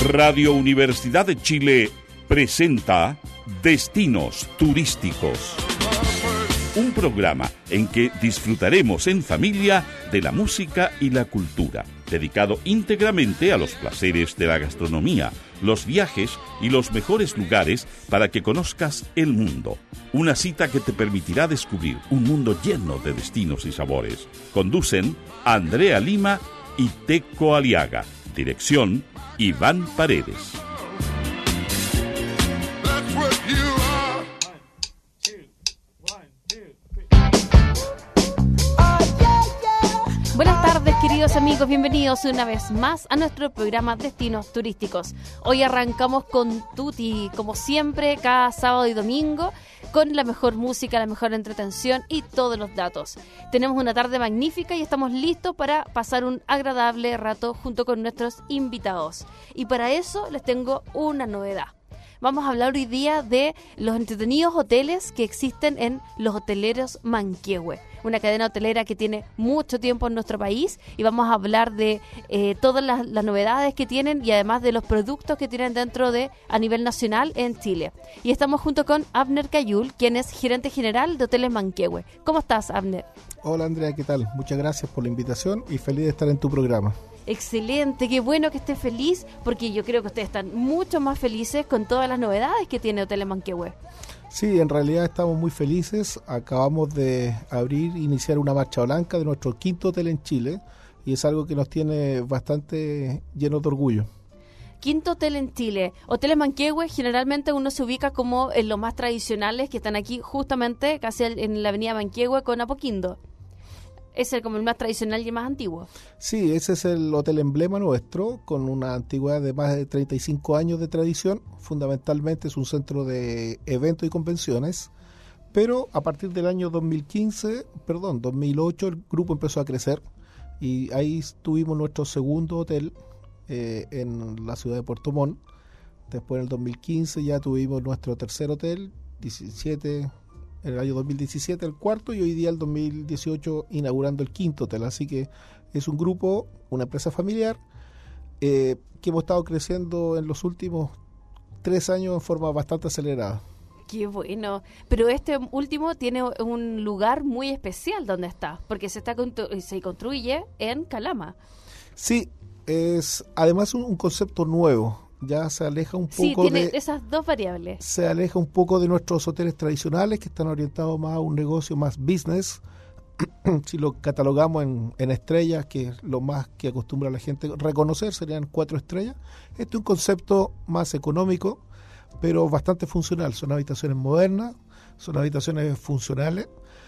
Radio Universidad de Chile presenta Destinos Turísticos. Un programa en que disfrutaremos en familia de la música y la cultura, dedicado íntegramente a los placeres de la gastronomía, los viajes y los mejores lugares para que conozcas el mundo. Una cita que te permitirá descubrir un mundo lleno de destinos y sabores. Conducen Andrea Lima y Teco Aliaga. Dirección Iván Paredes. Buenas tardes, queridos amigos, bienvenidos una vez más a nuestro programa Destinos Turísticos. Hoy arrancamos con tutti, como siempre, cada sábado y domingo, con la mejor música, la mejor entretención y todos los datos. Tenemos una tarde magnífica y estamos listos para pasar un agradable rato junto con nuestros invitados. Y para eso les tengo una novedad. Vamos a hablar hoy día de los entretenidos hoteles que existen en Los Hoteleros Manquehue, una cadena hotelera que tiene mucho tiempo en nuestro país, y vamos a hablar de todas las novedades que tienen y además de los productos que tienen dentro de a nivel nacional en Chile. Y estamos junto con Abner Cayul, quien es gerente general de Hoteles Manquehue. ¿Cómo estás, Abner? Hola, Andrea, ¿qué tal? Muchas gracias por la invitación y feliz de estar en tu programa. Excelente, qué bueno que estés feliz, porque yo creo que ustedes están mucho más felices con todas las novedades que tiene Hoteles Manquehue. Sí, en realidad estamos muy felices. Acabamos de iniciar una marcha blanca de nuestro quinto hotel en Chile, y es algo que nos tiene bastante llenos de orgullo. Quinto hotel en Chile. Hoteles Manquehue generalmente uno se ubica como en los más tradicionales que están aquí justamente casi en la avenida Manquehue con Apoquindo. Es como el más tradicional y el más antiguo. Sí, ese es el hotel emblema nuestro, con una antigüedad de más de 35 años de tradición. Fundamentalmente es un centro de eventos y convenciones, pero a partir del año 2008 el grupo empezó a crecer y ahí tuvimos nuestro segundo hotel en la ciudad de Puerto Montt. Después en el 2015 ya tuvimos nuestro tercer hotel, 17 en el año 2017 el cuarto, y hoy día el 2018 inaugurando el quinto hotel. Así que es un grupo, una empresa familiar que hemos estado creciendo en los últimos 3 años en forma bastante acelerada. Qué bueno, pero este último tiene un lugar muy especial donde está, porque se construye en Calama. Sí, es además un concepto nuevo. Ya se aleja un poco. Sí, tiene esas dos variables. Se aleja un poco de nuestros hoteles tradicionales, que están orientados más a un negocio más business. Si lo catalogamos en estrellas, que es lo más que acostumbra la gente reconocer, serían 4 estrellas. Este es un concepto más económico, pero bastante funcional. Son habitaciones modernas, son habitaciones funcionales.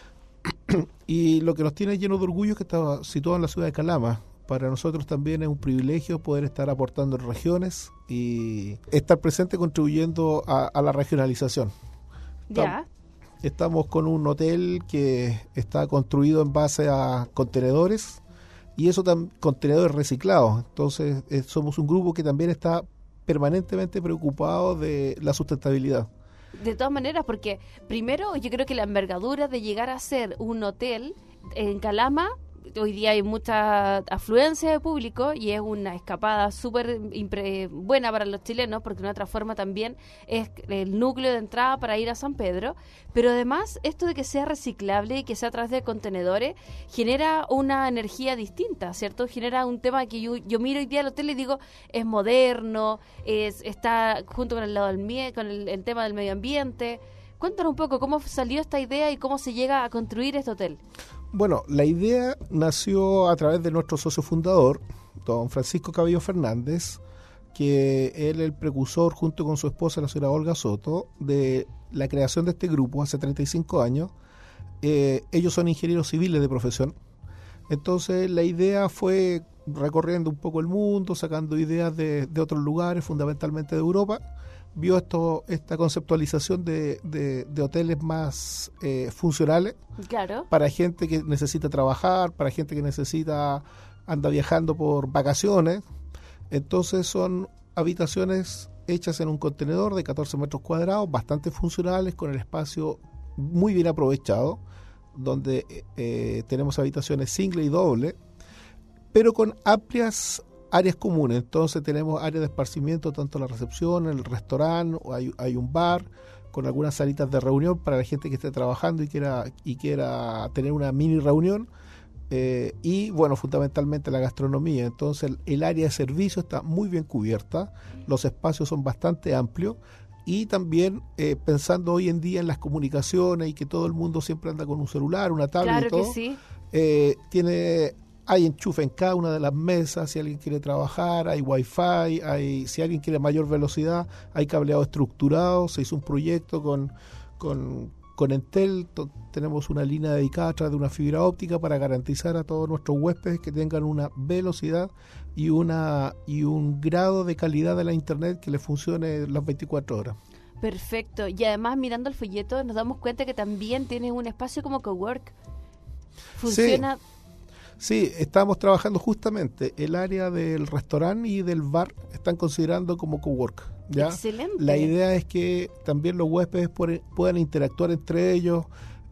Y lo que nos tiene lleno de orgullo es que está situado en la ciudad de Calama. Para nosotros también es un privilegio poder estar aportando en regiones y estar presente contribuyendo a la regionalización. Ya. Estamos con un hotel que está construido en base a contenedores, y eso contenedores reciclados. Entonces somos un grupo que también está permanentemente preocupado de la sustentabilidad. De todas maneras, porque primero yo creo que la envergadura de llegar a ser un hotel en Calama, hoy día hay mucha afluencia de público y es una escapada súper buena para los chilenos, porque de una otra forma también es el núcleo de entrada para ir a San Pedro. Pero además, esto de que sea reciclable y que sea a través de contenedores genera una energía distinta, ¿cierto? Genera un tema que yo miro hoy día al hotel y digo, es moderno, está junto con el lado con el tema del medio ambiente. Cuéntanos un poco cómo salió esta idea y cómo se llega a construir este hotel. Bueno, la idea nació a través de nuestro socio fundador, don Francisco Cabello Fernández, que él es el precursor, junto con su esposa, la señora Olga Soto, de la creación de este grupo hace 35 años. Ellos son ingenieros civiles de profesión. Entonces la idea fue recorriendo un poco el mundo, sacando ideas de otros lugares, fundamentalmente de Europa. Vio esta conceptualización de hoteles más funcionales, claro, para gente que necesita trabajar, para gente que anda viajando por vacaciones. Entonces son habitaciones hechas en un contenedor de 14 metros cuadrados, bastante funcionales, con el espacio muy bien aprovechado, donde tenemos habitaciones single y doble, pero con amplias áreas comunes. Entonces tenemos áreas de esparcimiento, tanto la recepción, el restaurante, hay un bar con algunas salitas de reunión para la gente que esté trabajando y quiera tener una mini reunión. Y bueno, fundamentalmente la gastronomía. Entonces el área de servicio está muy bien cubierta, los espacios son bastante amplios, y también pensando hoy en día en las comunicaciones y que todo el mundo siempre anda con un celular, una tablet, Claro y todo, que sí. hay enchufe en cada una de las mesas. Si alguien quiere trabajar, hay wifi, si alguien quiere mayor velocidad, hay cableado estructurado. Se hizo un proyecto con Entel, tenemos una línea dedicada a través de una fibra óptica para garantizar a todos nuestros huéspedes que tengan una velocidad y un grado de calidad de la internet que les funcione las 24 horas. Perfecto. Y además, mirando el folleto, nos damos cuenta que también tiene un espacio como cowork. Funciona... Sí, estamos trabajando justamente el área del restaurante y del bar, están considerando como cowork, ¿ya? Excelente. La idea es que también los huéspedes puedan interactuar entre ellos,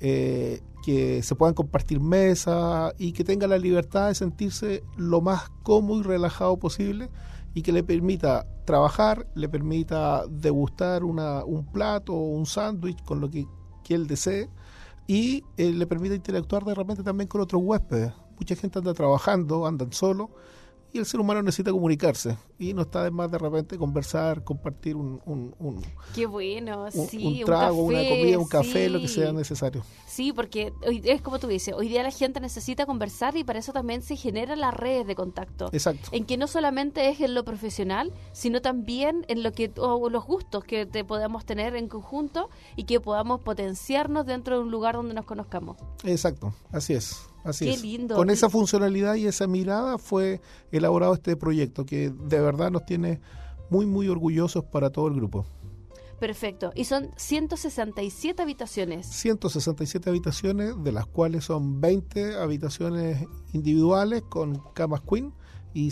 que se puedan compartir mesas y que tengan la libertad de sentirse lo más cómodo y relajado posible, y que le permita trabajar, le permita degustar un plato o un sándwich con lo que él desee, y le permita interactuar de repente también con otros huéspedes. Mucha gente anda trabajando, andan solo, y el ser humano necesita comunicarse, y no está de más de repente conversar, compartir Qué bueno, sí, un trago, un café, una comida, un café, sí. lo que sea necesario. Sí, porque es como tú dices, hoy día la gente necesita conversar, y para eso también se generan las redes de contacto. Exacto. En que no solamente es en lo profesional, sino también en lo que los gustos que podamos tener en conjunto, y que podamos potenciarnos dentro de un lugar donde nos conozcamos. Exacto, así es. Qué lindo. Con esa funcionalidad y esa mirada fue elaborado este proyecto, que de verdad nos tiene muy, muy orgullosos para todo el grupo. Perfecto. Y son 167 habitaciones. 167 habitaciones, de las cuales son 20 habitaciones individuales con camas queen y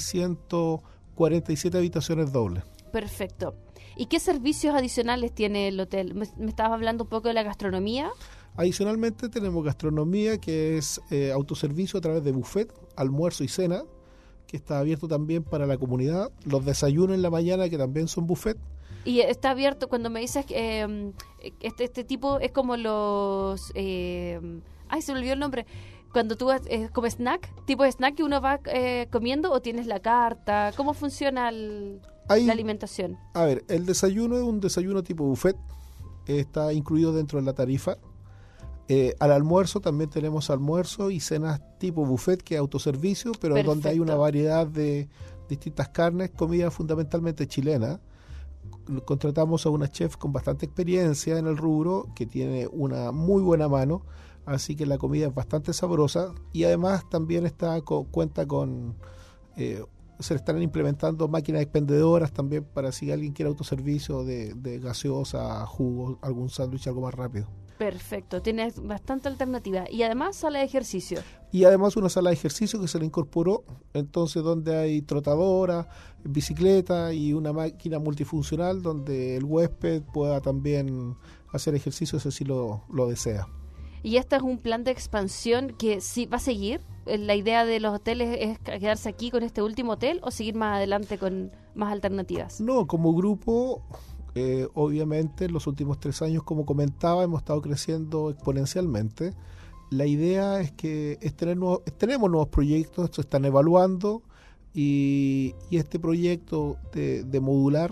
147 habitaciones dobles. Perfecto. ¿Y qué servicios adicionales tiene el hotel? Me estabas hablando un poco de la gastronomía. Adicionalmente tenemos gastronomía, que es autoservicio a través de buffet, almuerzo y cena, que está abierto también para la comunidad. Los desayunos en la mañana, que también son buffet. Y está abierto, cuando me dices que este tipo es como los... se me olvidó el nombre. Cuando tú vas como snack, tipo de snack que uno va comiendo, o tienes la carta. ¿Cómo funciona la alimentación? A ver, el desayuno es un desayuno tipo buffet, está incluido dentro de la tarifa. Al almuerzo también tenemos almuerzo y cenas tipo buffet, que es autoservicio, pero Perfecto. donde hay una variedad de distintas carnes, comida fundamentalmente chilena. Contratamos a una chef con bastante experiencia en el rubro, que tiene una muy buena mano, así que la comida es bastante sabrosa, y además también cuenta con... se le están implementando máquinas expendedoras también, para si alguien quiere autoservicio de gaseosa, jugo, algún sándwich, algo más rápido. Perfecto, tienes bastante alternativa. Y además sala de ejercicio. Y además una sala de ejercicio que se le incorporó, entonces donde hay trotadora, bicicleta y una máquina multifuncional donde el huésped pueda también hacer ejercicio si lo desea. ¿Y este es un plan de expansión que sí va a seguir? ¿La idea de los hoteles es quedarse aquí con este último hotel, o seguir más adelante con más alternativas? No, como grupo... obviamente en los últimos 3 años, como comentaba, hemos estado creciendo exponencialmente. La idea es que tenemos nuevos proyectos, se están evaluando, y este proyecto de modular,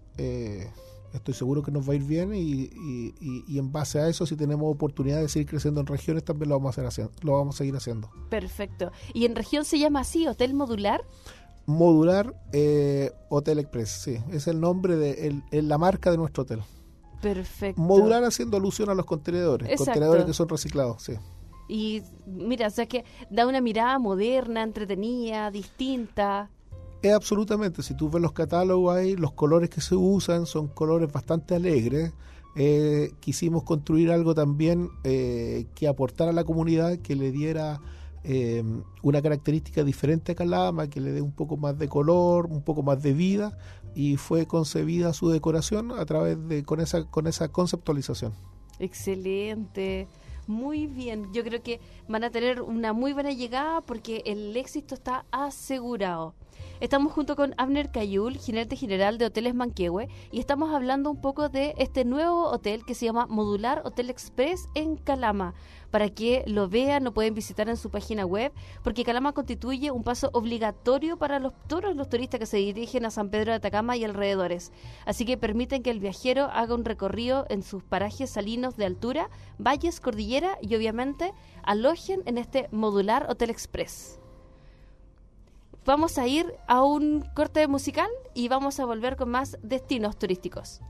estoy seguro que nos va a ir bien, y en base a eso, si tenemos oportunidad de seguir creciendo en regiones, también lo vamos a seguir haciendo. Perfecto. ¿Y en región se llama así, Hotel Modular? Modular Hotel Express, sí, es el nombre de la marca de nuestro hotel. Perfecto. Modular haciendo alusión a los contenedores. Exacto. Contenedores que son reciclados, sí. Y mira, o sea que da una mirada moderna, entretenida, distinta. Absolutamente, si tú ves los catálogos ahí, los colores que se usan son colores bastante alegres. Quisimos construir algo también que aportara a la comunidad, que le diera una característica diferente a Calama, que le dé un poco más de color, un poco más de vida, y fue concebida su decoración a través con esa conceptualización. Excelente, muy bien. Yo creo que van a tener una muy buena llegada, porque el éxito está asegurado. Estamos junto con Abner Cayul, gerente general de Hoteles Manquehue, y estamos hablando un poco de este nuevo hotel que se llama Modular Hotel Express en Calama. Para que lo vean, lo pueden visitar en su página web, porque Calama constituye un paso obligatorio para todos los turistas que se dirigen a San Pedro de Atacama y alrededores. Así que permiten que el viajero haga un recorrido en sus parajes salinos de altura, valles, cordillera y obviamente alojen en este Modular Hotel Express. Vamos a ir a un corte musical y vamos a volver con más destinos turísticos.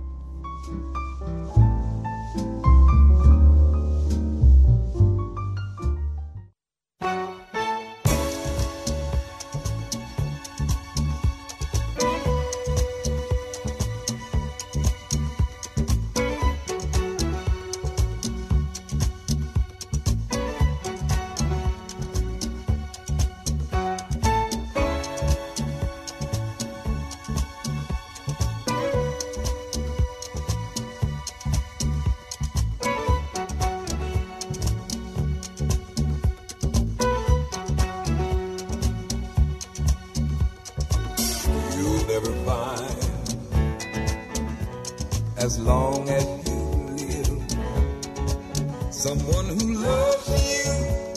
As long as you live, someone who loves you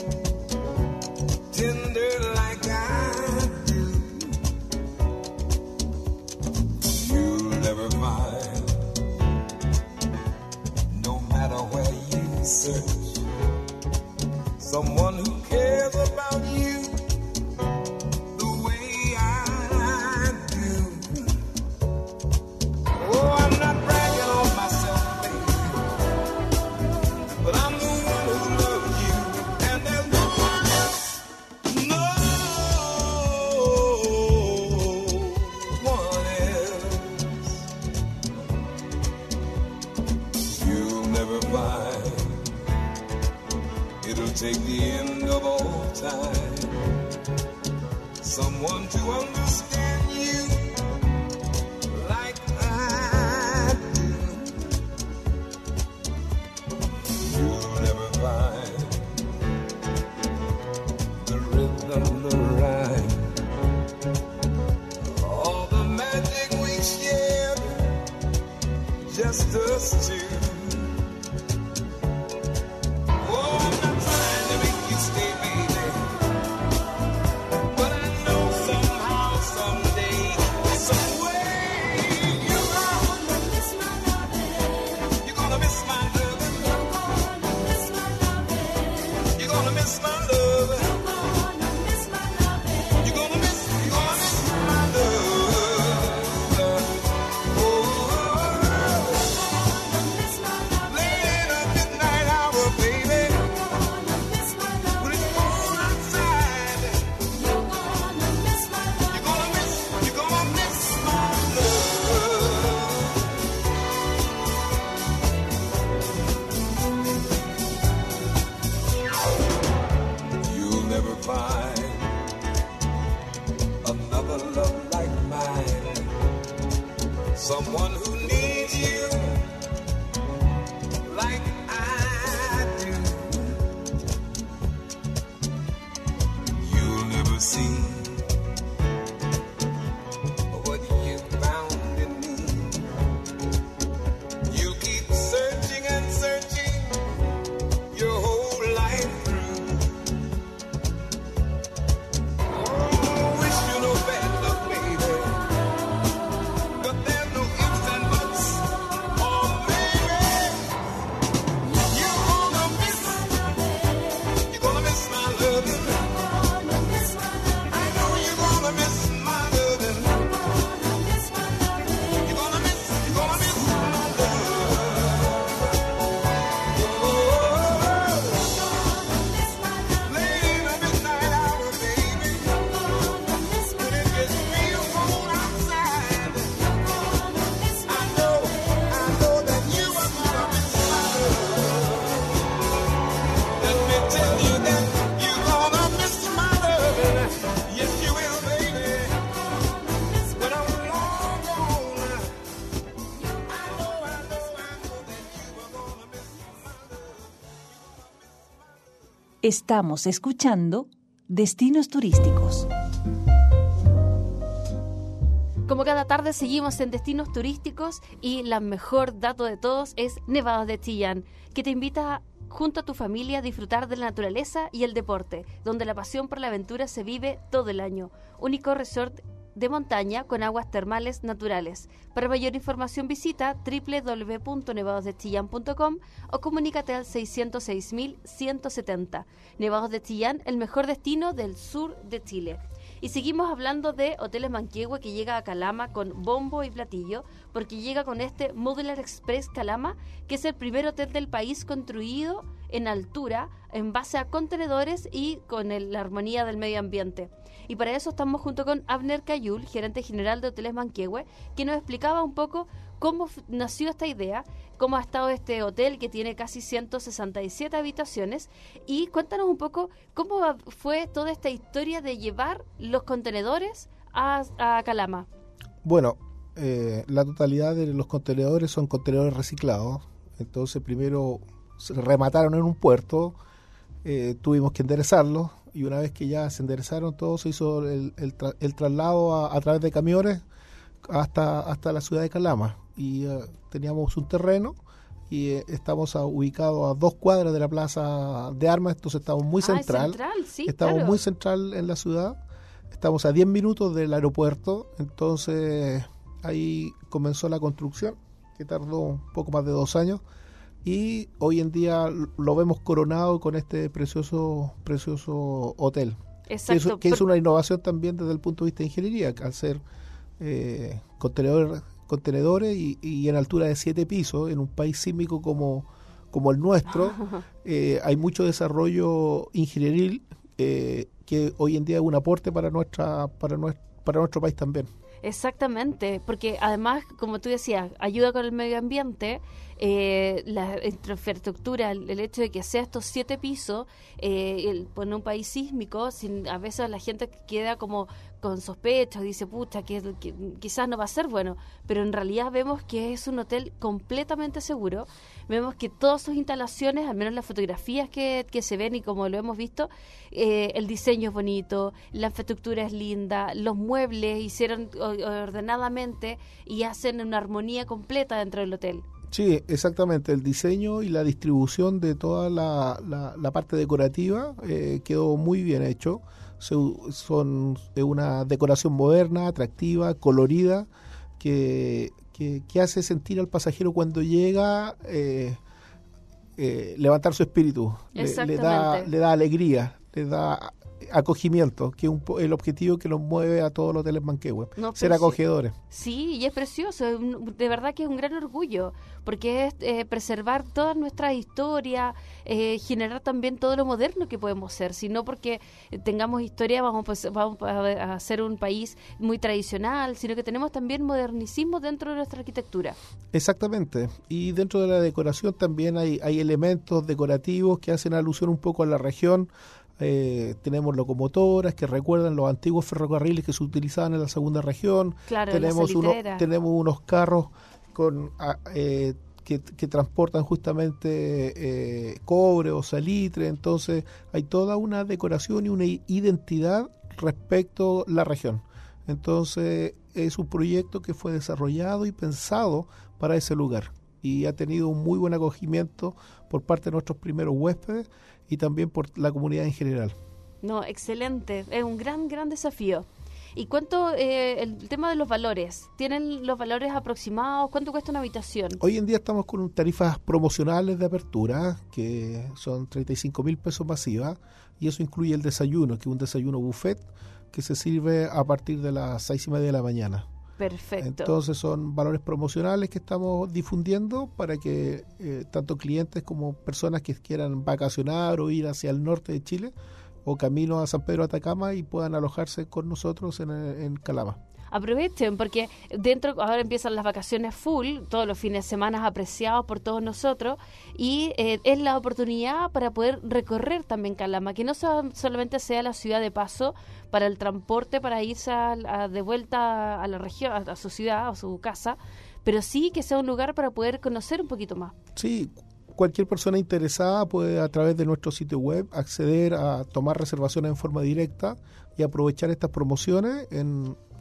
tender like I do, you'll never find, no matter where you search, someone who cares about you the way I do. Oh, I'm not take the end of all time, someone to understand you like I do. You'll never find the rhythm, the rhyme, all the magic we shared, just us two. Someone who needs you like I do. You'll never see what you found in me. You keep searching and searching your whole life through. Oh, wish you no bad luck, baby. Estamos escuchando Destinos Turísticos. Como cada tarde seguimos en Destinos Turísticos y la mejor dato de todos es Nevados de Chillán, que te invita junto a tu familia a disfrutar de la naturaleza y el deporte, donde la pasión por la aventura se vive todo el año. Único resort de montaña con aguas termales naturales. Para mayor información visita www.nevadosdechillán.com o comunícate al 606.170. Nevados de Chillán, el mejor destino del sur de Chile. Y seguimos hablando de Hoteles Manquehue, que llega a Calama con bombo y platillo, porque llega con este Modular Express Calama, que es el primer hotel del país construido en altura, en base a contenedores y con la armonía del medio ambiente. Y para eso estamos junto con Abner Cayul, gerente general de Hoteles Manquehue, que nos explicaba un poco cómo nació esta idea, cómo ha estado este hotel que tiene casi 167 habitaciones, y cuéntanos un poco cómo fue toda esta historia de llevar los contenedores a Calama. Bueno, la totalidad de los contenedores son contenedores reciclados. Entonces primero se remataron en un puerto, tuvimos que enderezarlos, y una vez que ya se enderezaron todo, se hizo el traslado a través de camiones hasta la ciudad de Calama. Y teníamos un terreno y estamos ubicados a 2 cuadras de la plaza de armas, entonces estamos muy central. Sí, estamos claro. muy central en la ciudad, estamos a 10 minutos del aeropuerto, entonces ahí comenzó la construcción, que tardó un poco más de 2 años, y hoy en día lo vemos coronado con este precioso hotel. Exacto. Que es una innovación también desde el punto de vista de ingeniería, al ser contenedores y en altura de 7 pisos, en un país sísmico como el nuestro, hay mucho desarrollo ingenieril que hoy en día es un aporte para nuestro país también. Exactamente, porque además, como tú decías, ayuda con el medio ambiente, la infraestructura, el hecho de que sea estos 7 pisos, en un país sísmico, a veces la gente queda como con sospechas, dice, pucha, que quizás no va a ser bueno, pero en realidad vemos que es un hotel completamente seguro, vemos que todas sus instalaciones, al menos las fotografías que se ven y como lo hemos visto, el diseño es bonito, la infraestructura es linda, los muebles hicieron ordenadamente y hacen una armonía completa dentro del hotel. Sí, exactamente. El diseño y la distribución de toda la parte decorativa quedó muy bien hecho. Son una decoración moderna, atractiva, colorida, que hace sentir al pasajero cuando llega levantar su espíritu. Le da alegría, le da acogimiento, que es el objetivo que nos mueve a todos los hoteles Manquehue, ser acogedores. Sí, y es precioso, de verdad que es un gran orgullo, porque es preservar toda nuestra historia, generar también todo lo moderno que podemos ser, si no porque tengamos historia vamos a ser un país muy tradicional, sino que tenemos también modernicismo dentro de nuestra arquitectura. Exactamente, y dentro de la decoración también hay elementos decorativos que hacen alusión un poco a la región. Tenemos locomotoras que recuerdan los antiguos ferrocarriles que se utilizaban en la segunda región. Claro, tenemos unos carros que transportan justamente cobre o salitre. Entonces hay toda una decoración y una identidad respecto a la región. Entonces es un proyecto que fue desarrollado y pensado para ese lugar y ha tenido un muy buen acogimiento por parte de nuestros primeros huéspedes y también por la comunidad en general. No, excelente, es un gran desafío. ¿Y cuánto, el tema de los valores? ¿Tienen los valores aproximados? ¿Cuánto cuesta una habitación? Hoy en día estamos con tarifas promocionales de apertura, que son 35.000 pesos masivas, y eso incluye el desayuno, que es un desayuno buffet, que se sirve a partir de las 6:30 de la mañana. Perfecto. Entonces son valores promocionales que estamos difundiendo para que tanto clientes como personas que quieran vacacionar o ir hacia el norte de Chile o camino a San Pedro de Atacama y puedan alojarse con nosotros en Calama. Aprovechen, porque ahora empiezan las vacaciones full, todos los fines de semana apreciados por todos nosotros, y es la oportunidad para poder recorrer también Calama, que no solamente sea la ciudad de paso para el transporte, para irse de vuelta a la región, a su ciudad, a su casa, pero sí que sea un lugar para poder conocer un poquito más. Sí, cualquier persona interesada puede a través de nuestro sitio web acceder a tomar reservaciones en forma directa y aprovechar estas promociones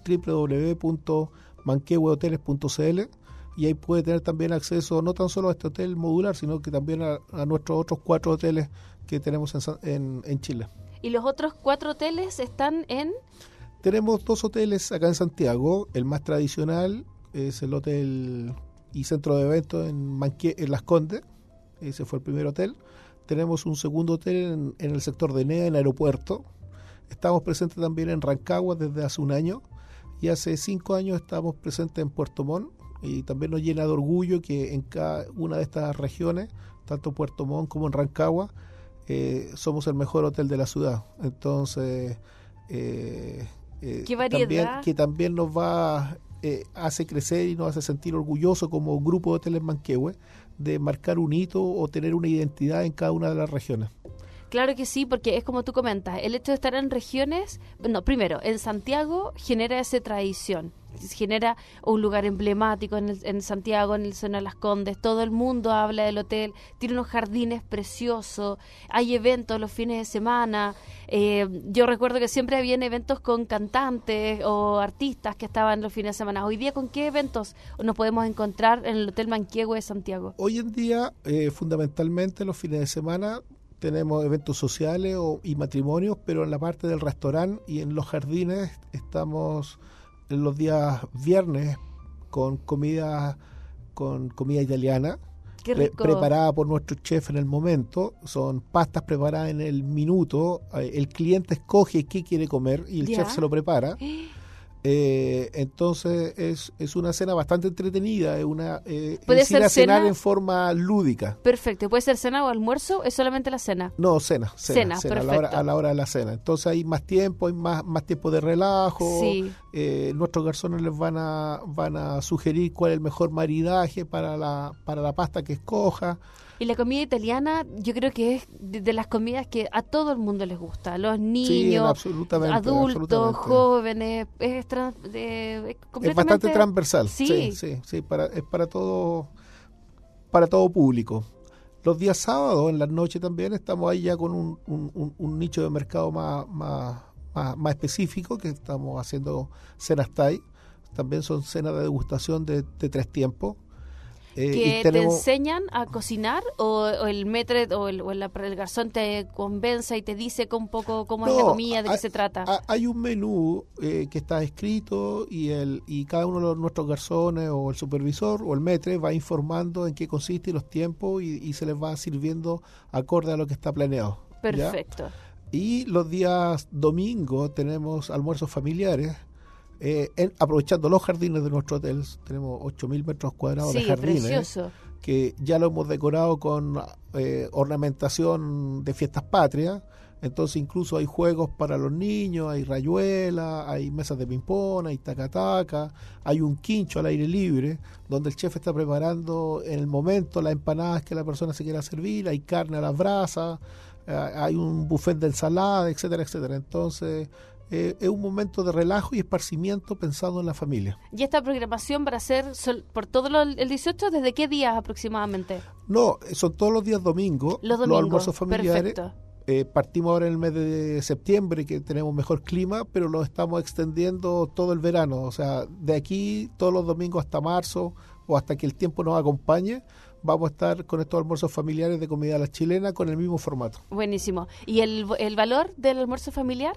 www.manquehuehoteles.cl, y ahí puede tener también acceso no tan solo a este hotel modular, sino que también a nuestros otros 4 hoteles que tenemos en Chile. ¿Y los otros 4 hoteles están en...? Tenemos 2 hoteles acá en Santiago. El más tradicional es el hotel y centro de eventos en Las Condes. Ese fue el primer hotel. Tenemos un segundo hotel en el sector de Enea, en Aeropuerto. Estamos presentes también en Rancagua desde hace un año, y hace 5 años estamos presentes en Puerto Montt, y también nos llena de orgullo que en cada una de estas regiones, tanto Puerto Montt como en Rancagua, somos el mejor hotel de la ciudad. Entonces, ¡qué variedad! También nos hace crecer y nos hace sentir orgullosos como grupo de hoteles Manquehue de marcar un hito o tener una identidad en cada una de las regiones. Claro que sí, porque es como tú comentas, el hecho de estar en regiones, primero, en Santiago genera esa tradición, genera un lugar emblemático en Santiago, en el Seno de Las Condes, todo el mundo habla del hotel, tiene unos jardines preciosos, hay eventos los fines de semana, yo recuerdo que siempre habían eventos con cantantes o artistas que estaban los fines de semana. Hoy día, ¿con qué eventos nos podemos encontrar en el Hotel Manquehue de Santiago? Hoy en día, fundamentalmente los fines de semana, tenemos eventos sociales y matrimonios, pero en la parte del restaurante y en los jardines estamos en los días viernes con comida italiana. Qué rico. Preparada por nuestro chef en el momento. Son pastas preparadas en el minuto. El cliente escoge qué quiere comer y el chef se lo prepara. Entonces es una cena bastante entretenida, es ¿puede ser cenar cena? En forma lúdica. Perfecto, ¿puede ser cena o almuerzo? ¿Es solamente la cena? No, cena perfecto. a la hora de la cena. Entonces hay más tiempo, hay más tiempo de relajo. Sí. Nuestros garzones les van a sugerir cuál es el mejor maridaje para la pasta que escoja. Y la comida italiana, yo creo que es de las comidas que a todo el mundo les gusta. Los niños, adultos, jóvenes. Es completamente... Es bastante transversal. Sí. Es para todo público. Los días sábados, en la noche también, estamos ahí ya con un nicho de mercado más específico, que estamos haciendo cenas Thai. También son cenas de degustación de 3 tiempos. ¿Que te enseñan a cocinar o el maître o el garzón te convence y te dice un poco cómo es la comida, de qué se trata? Hay un menú que está escrito y cada uno de nuestros garzones o el supervisor o el maître va informando en qué consiste y los tiempos y se les va sirviendo acorde a lo que está planeado. Perfecto. ¿Ya? Y los días domingos tenemos almuerzos familiares. Aprovechando los jardines de nuestro hotel, tenemos 8.000 metros cuadrados de jardines, precioso, que ya lo hemos decorado con ornamentación de fiestas patrias. Entonces incluso hay juegos para los niños, hay rayuela, hay mesas de ping-pong, hay taca-taca, hay un quincho al aire libre donde el chef está preparando en el momento las empanadas que la persona se quiera servir, hay carne a las brasas, hay un buffet de ensalada, etcétera, etcétera. Entonces es un momento de relajo y esparcimiento pensando en la familia. ¿Y esta programación para hacer por todo el 18, desde qué días aproximadamente? No, son todos los días domingos, los almuerzos familiares. Perfecto. Partimos ahora en el mes de septiembre, que tenemos mejor clima, pero lo estamos extendiendo todo el verano. O sea, de aquí todos los domingos hasta marzo o hasta que el tiempo nos acompañe, vamos a estar con estos almuerzos familiares de comida a la chilena con el mismo formato. Buenísimo. ¿Y el valor del almuerzo familiar?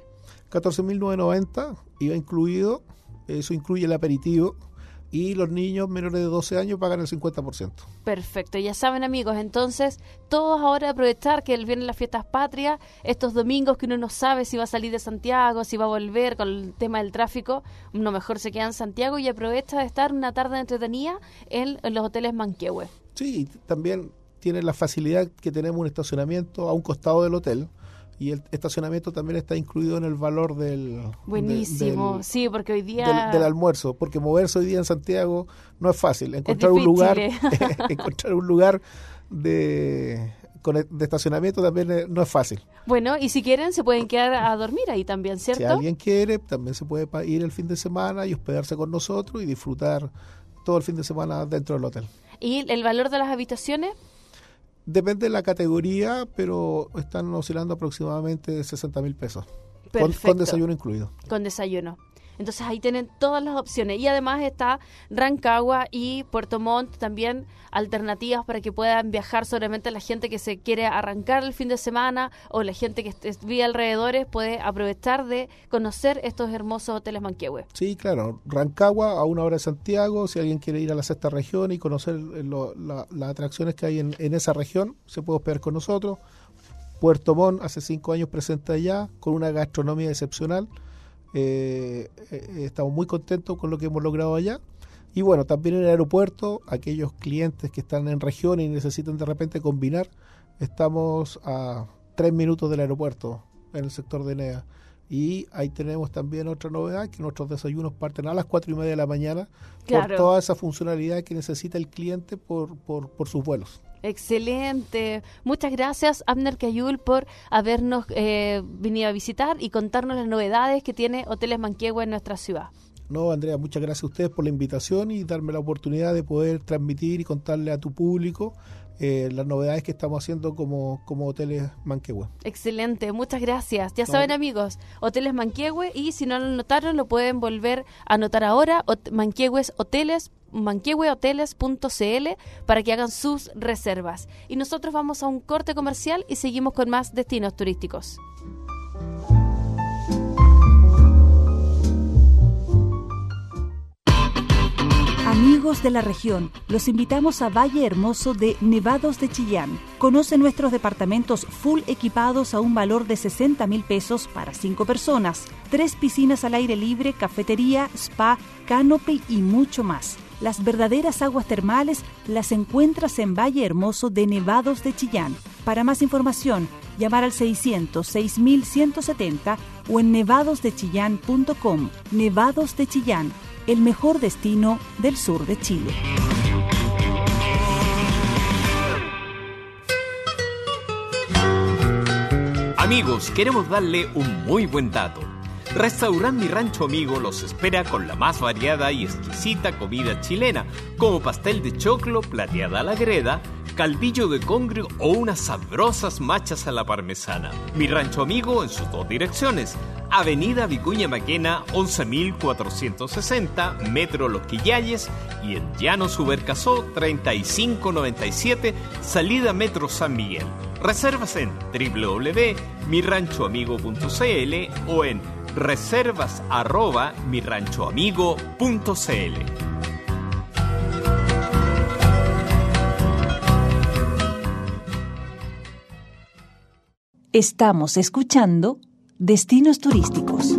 14.990, IVA incluido. Eso incluye el aperitivo. Y los niños menores de 12 años pagan el 50%. Perfecto, ya saben amigos, entonces todos ahora aprovechar que vienen las fiestas patrias, estos domingos que uno no sabe si va a salir de Santiago, si va a volver con el tema del tráfico, uno mejor se queda en Santiago y aprovecha de estar una tarde entretenida en los hoteles Manquehue. Sí, también tiene la facilidad que tenemos un estacionamiento a un costado del hotel. Y el estacionamiento también está incluido en el valor del... Buenísimo, sí, porque hoy día... Del almuerzo, porque moverse hoy día en Santiago no es fácil. Encontrar un lugar de estacionamiento también no es fácil. Bueno, y si quieren se pueden quedar a dormir ahí también, ¿cierto? Si alguien quiere, también se puede ir el fin de semana y hospedarse con nosotros y disfrutar todo el fin de semana dentro del hotel. ¿Y el valor de las habitaciones? Depende de la categoría, pero están oscilando aproximadamente 60.000 pesos. Con desayuno incluido. Con desayuno. Entonces ahí tienen todas las opciones. Y además está Rancagua y Puerto Montt, también alternativas para que puedan viajar. Solamente la gente que se quiere arrancar el fin de semana o la gente que vive alrededores puede aprovechar de conocer estos hermosos hoteles Manquehue. Sí, claro. Rancagua, a 1 hora de Santiago. Si alguien quiere ir a la 6ª región y conocer las atracciones que hay en esa región, se puede hospedar con nosotros. Puerto Montt, hace 5 años presente allá, con una gastronomía excepcional. Estamos muy contentos con lo que hemos logrado allá. Y bueno, también en el aeropuerto, aquellos clientes que están en región y necesitan de repente combinar, estamos a 3 minutos del aeropuerto, en el sector de Enea. Y ahí tenemos también otra novedad, que nuestros desayunos parten a las 4:30 de la mañana, claro, por toda esa funcionalidad que necesita el cliente por sus vuelos. Excelente. Muchas gracias, Abner Cayul, por habernos venido a visitar y contarnos las novedades que tiene Hoteles Manquehue en nuestra ciudad. No, Andrea, muchas gracias a ustedes por la invitación y darme la oportunidad de poder transmitir y contarle a tu público las novedades que estamos haciendo como Hoteles Manquehue. Excelente, muchas gracias. Ya saben, amigos, Hoteles Manquehue, y si no lo notaron, lo pueden volver a anotar ahora, manquehuehoteles.cl, para que hagan sus reservas. Y nosotros vamos a un corte comercial y seguimos con más destinos turísticos. Amigos de la región, los invitamos a Valle Hermoso de Nevados de Chillán. Conoce nuestros departamentos full equipados a un valor de 60.000 pesos para 5 personas. 3 piscinas al aire libre, cafetería, spa, canopy y mucho más. Las verdaderas aguas termales las encuentras en Valle Hermoso de Nevados de Chillán. Para más información, llamar al 600-6170 o en nevadosdechillán.com. Nevados de Chillán, el mejor destino del sur de Chile. Amigos, queremos darle un muy buen dato. Restaurant Mi Rancho Amigo los espera con la más variada y exquisita comida chilena, como pastel de choclo, plateada a la greda, caldillo de congrio o unas sabrosas machas a la parmesana. Mi Rancho Amigo en sus 2 direcciones: Avenida Vicuña Maquena 11.460, Metro Los Quillayes, y en Llano Subercasó 3597, salida Metro San Miguel. Reservas en www.miranchoamigo.cl o en reservas@miranchoamigo.cl. Estamos escuchando Destinos Turísticos.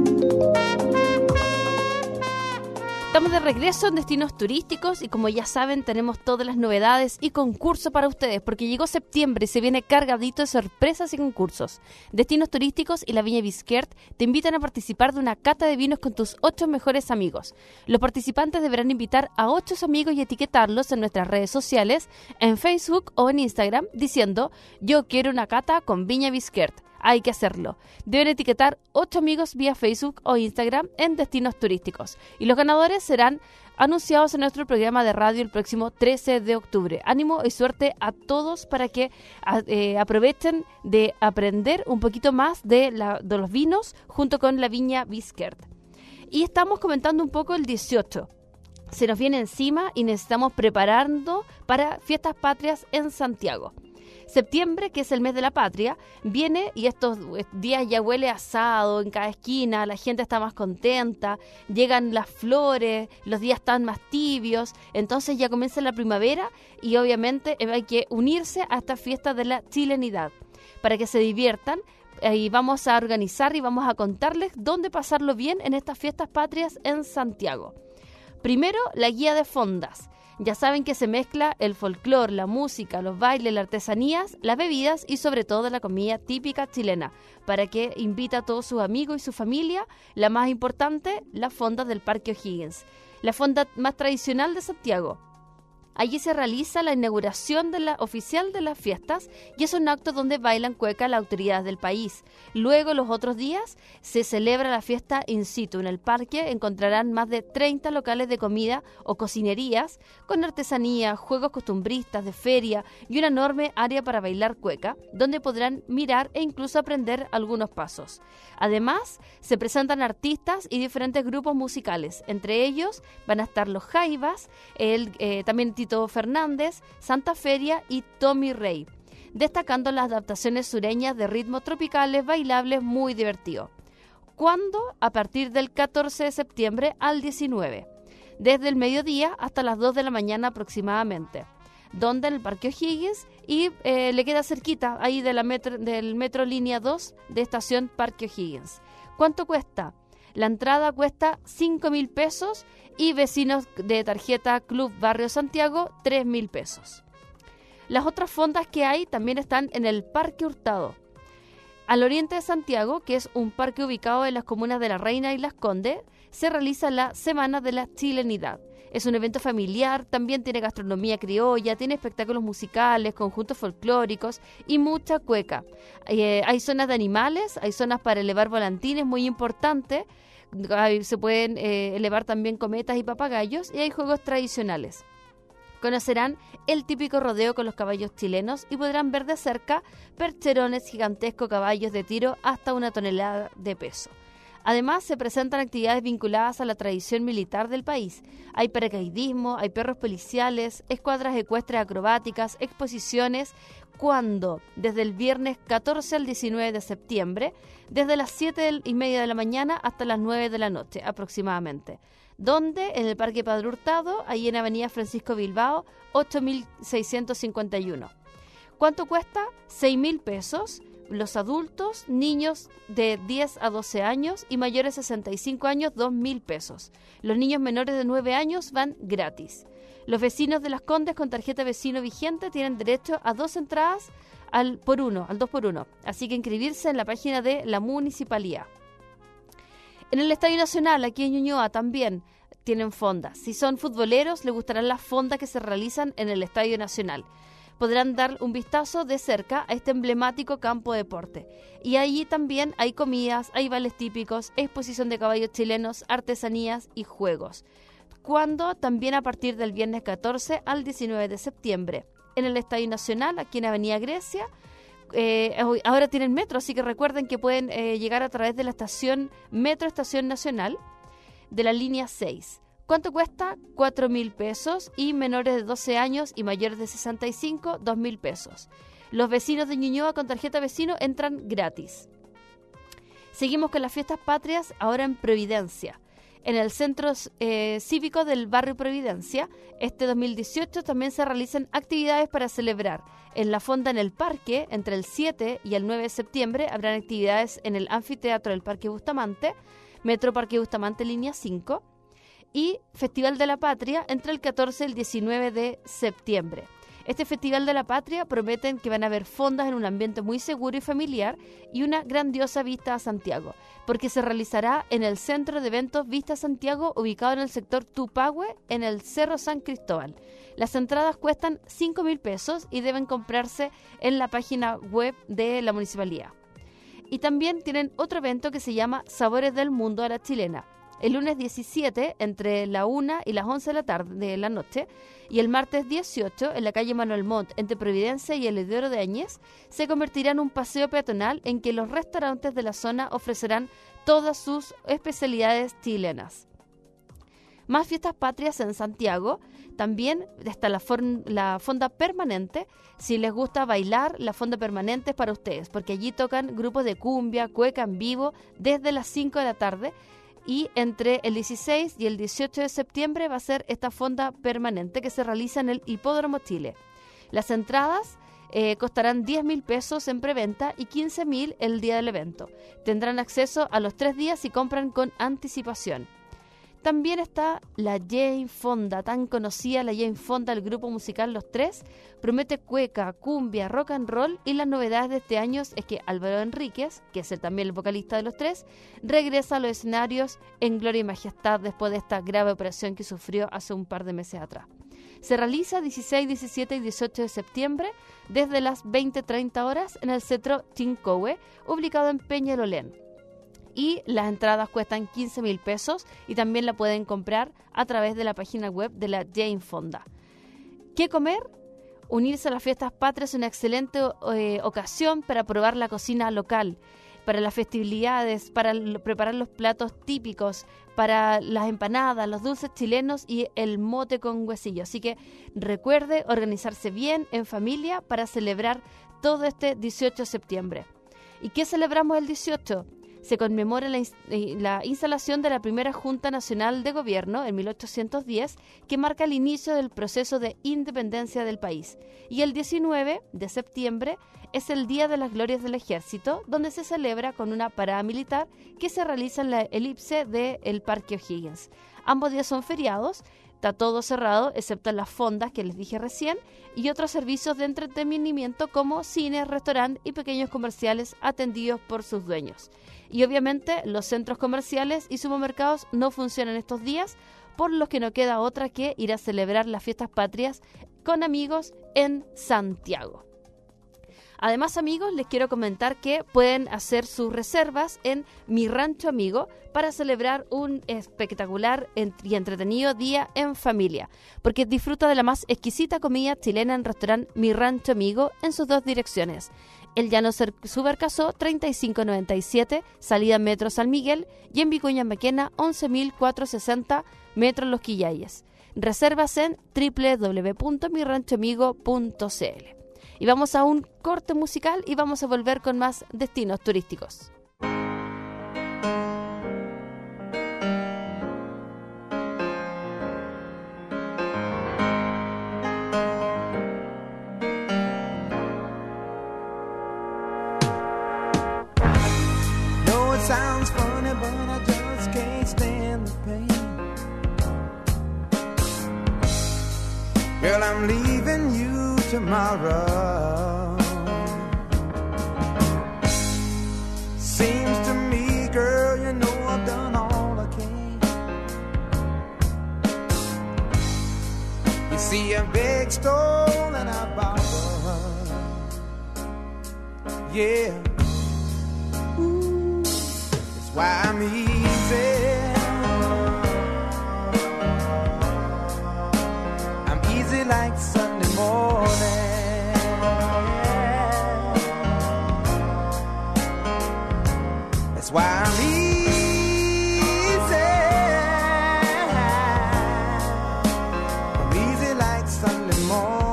Estamos de regreso en Destinos Turísticos y, como ya saben, tenemos todas las novedades y concursos para ustedes, porque llegó septiembre y se viene cargadito de sorpresas y concursos. Destinos Turísticos y la Viña Bisquert te invitan a participar de una cata de vinos con tus 8 mejores amigos. Los participantes deberán invitar a 8 amigos y etiquetarlos en nuestras redes sociales, en Facebook o en Instagram, diciendo: yo quiero una cata con Viña Bisquert. Hay que hacerlo. Deben etiquetar 8 amigos vía Facebook o Instagram en Destinos Turísticos. Y los ganadores serán anunciados en nuestro programa de radio el próximo 13 de octubre. Ánimo y suerte a todos para que aprovechen de aprender un poquito más de los vinos junto con la Viña Bisquert. Y estamos comentando un poco el 18. Se nos viene encima y necesitamos preparando para Fiestas Patrias en Santiago. Septiembre, que es el mes de la patria, viene y estos días ya huele asado en cada esquina, la gente está más contenta, llegan las flores, los días están más tibios, entonces ya comienza la primavera y obviamente hay que unirse a esta fiesta de la chilenidad para que se diviertan. Y vamos a organizar y vamos a contarles dónde pasarlo bien en estas Fiestas Patrias en Santiago. Primero, la guía de fondas. Ya saben que se mezcla el folclore, la música, los bailes, las artesanías, las bebidas y sobre todo la comida típica chilena, para que invita a todos sus amigos y su familia. La más importante, la fonda del Parque O'Higgins, la fonda más tradicional de Santiago. Allí se realiza la inauguración oficial de las fiestas y es un acto donde bailan cueca las autoridades del país. Luego, los otros días, se celebra la fiesta in situ. En el parque encontrarán más de 30 locales de comida o cocinerías con artesanía, juegos costumbristas de feria y una enorme área para bailar cueca, donde podrán mirar e incluso aprender algunos pasos. Además, se presentan artistas y diferentes grupos musicales. Entre ellos van a estar los Jaivas, también Tito Fernández, Santa Feria y Tommy Rey, destacando las adaptaciones sureñas de ritmos tropicales bailables muy divertidos. ¿Cuándo? A partir del 14 de septiembre al 19, desde el mediodía hasta las 2 de la mañana aproximadamente, donde en el Parque O'Higgins y le queda cerquita ahí del metro línea 2 de estación Parque O'Higgins. ¿Cuánto cuesta? La entrada cuesta 5.000 pesos y vecinos de tarjeta Club Barrio Santiago 3.000 pesos. Las otras fondas que hay también están en el Parque Hurtado. Al oriente de Santiago, que es un parque ubicado en las comunas de La Reina y Las Condes, se realiza la Semana de la Chilenidad. Es un evento familiar, también tiene gastronomía criolla, tiene espectáculos musicales, conjuntos folclóricos y mucha cueca. Hay zonas de animales, hay zonas para elevar volantines muy importantes, se pueden elevar también cometas y papagayos y hay juegos tradicionales. Conocerán el típico rodeo con los caballos chilenos y podrán ver de cerca percherones gigantescos, caballos de tiro hasta 1 tonelada de peso. Además, se presentan actividades vinculadas a la tradición militar del país. Hay paracaidismo, hay perros policiales, escuadras ecuestres acrobáticas, exposiciones. ¿Cuándo? Desde el viernes 14 al 19 de septiembre, desde las 7:30 de la mañana hasta las 9 de la noche aproximadamente. ¿Dónde? En el Parque Padre Hurtado, ahí en Avenida Francisco Bilbao, 8.651. ¿Cuánto cuesta? 6.000 pesos. Los adultos, niños de 10 a 12 años y mayores de 65 años, 2.000 pesos. Los niños menores de 9 años van gratis. Los vecinos de Las Condes con tarjeta vecino vigente tienen derecho a 2 entradas al 2x1. Así que inscribirse en la página de la municipalidad. En el Estadio Nacional, aquí en Ñuñoa, también tienen fondas. Si son futboleros, les gustarán las fondas que se realizan en el Estadio Nacional. Podrán dar un vistazo de cerca a este emblemático campo de deporte. Y allí también hay comidas, hay bailes típicos, exposición de caballos chilenos, artesanías y juegos. ¿Cuándo? También a partir del viernes 14 al 19 de septiembre. En el Estadio Nacional, aquí en Avenida Grecia. Ahora tienen metro, así que recuerden que pueden llegar a través de la estación Metro Estación Nacional de la línea 6. ¿Cuánto cuesta? 4.000 pesos y menores de 12 años y mayores de 65, 2.000 pesos. Los vecinos de Ñuñoa con tarjeta vecino entran gratis. Seguimos con las fiestas patrias ahora en Providencia. En el centro cívico del barrio Providencia, este 2018 también se realizan actividades para celebrar. En la fonda en el parque, entre el 7 y el 9 de septiembre, habrán actividades en el anfiteatro del Parque Bustamante, Metro Parque Bustamante línea 5, y Festival de la Patria entre el 14 y el 19 de septiembre. Este Festival de la Patria prometen que van a haber fondas en un ambiente muy seguro y familiar y una grandiosa vista a Santiago, porque se realizará en el Centro de Eventos Vista Santiago, ubicado en el sector Tupahue, en el Cerro San Cristóbal. Las entradas cuestan 5.000 pesos y deben comprarse en la página web de la municipalidad. Y también tienen otro evento que se llama Sabores del Mundo a la Chilena. El lunes 17, entre la 1 y las 11 de la noche, y el martes 18, en la calle Manuel Montt, entre Providencia y el Isidoro de Añez, se convertirá en un paseo peatonal en que los restaurantes de la zona ofrecerán todas sus especialidades chilenas. Más fiestas patrias en Santiago. También está la fonda permanente. Si les gusta bailar, la fonda permanente es para ustedes, porque allí tocan grupos de cumbia, cueca en vivo, desde las 5 de la tarde. Y entre el 16 y el 18 de septiembre va a ser esta fonda permanente que se realiza en el Hipódromo Chile. Las entradas costarán 10.000 pesos en preventa y 15.000 el día del evento. Tendrán acceso a los 3 días si compran con anticipación. También está la Jane Fonda, tan conocida la Jane Fonda, el grupo musical Los Tres. Promete cueca, cumbia, rock and roll, y las novedades de este año es que Álvaro Enríquez, que es también el vocalista de Los Tres, regresa a los escenarios en gloria y majestad después de esta grave operación que sufrió hace un par de meses atrás. Se realiza 16, 17 y 18 de septiembre desde las 20:30 horas en el Centro Tinkowe, ubicado en Peñalolén. Y las entradas cuestan 15.000 pesos y también la pueden comprar a través de la página web de la Jane Fonda. ¿Qué comer? Unirse a las fiestas patrias es una excelente ocasión para probar la cocina local, para las festividades, para preparar los platos típicos, para las empanadas, los dulces chilenos y el mote con huesillo. Así que recuerde organizarse bien en familia para celebrar todo este 18 de septiembre. ¿Y qué celebramos el 18? Se conmemora la instalación de la primera Junta Nacional de Gobierno en 1810, que marca el inicio del proceso de independencia del país. Y el 19 de septiembre es el Día de las Glorias del Ejército, donde se celebra con una parada militar que se realiza en la elipse del Parque O'Higgins. Ambos días son feriados, está todo cerrado, excepto en las fondas que les dije recién, y otros servicios de entretenimiento como cines, restaurantes y pequeños comerciales atendidos por sus dueños. Y obviamente los centros comerciales y supermercados no funcionan estos días, por lo que no queda otra que ir a celebrar las fiestas patrias con amigos en Santiago. Además, amigos, les quiero comentar que pueden hacer sus reservas en Mi Rancho Amigo para celebrar un espectacular y entretenido día en familia, porque disfruta de la más exquisita comida chilena en restaurante Mi Rancho Amigo en sus dos direcciones. El Llano Supercasó 3597, salida Metro San Miguel, y en Vicuña Maquena 11.460, Metro Los Quillayes. Reservas en www.miranchoamigo.cl. Y vamos a un corte musical y vamos a volver con más destinos turísticos. No, it sounds funny, but I just can't stand the pain. Girl, I'm leaving you tomorrow. Seems to me, girl, you know I've done all I can. You see, I beg, stole, and I borrowed. Yeah. Ooh, that's why I'm easy. I'm easy like Sunday morning. That's why I'm easy. I'm easy like Sunday morning.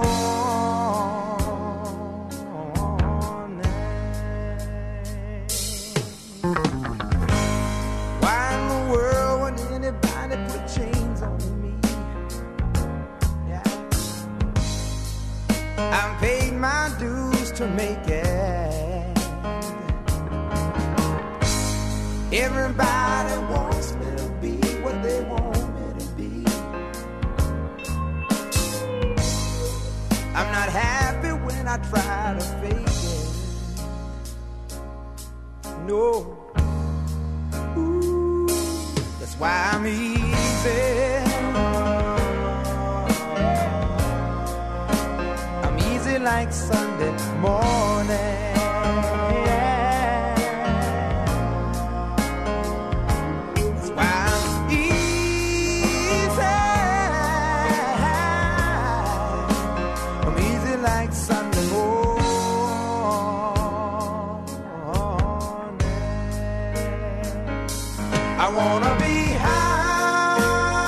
Why in the world would anybody put chains on me? Yeah. I've paid my dues to make it. Everybody wants me to be what they want me to be. I'm not happy when I try to fake it. No. Ooh, that's why I'm easy. I'm easy like Sunday morning. I wanna be high,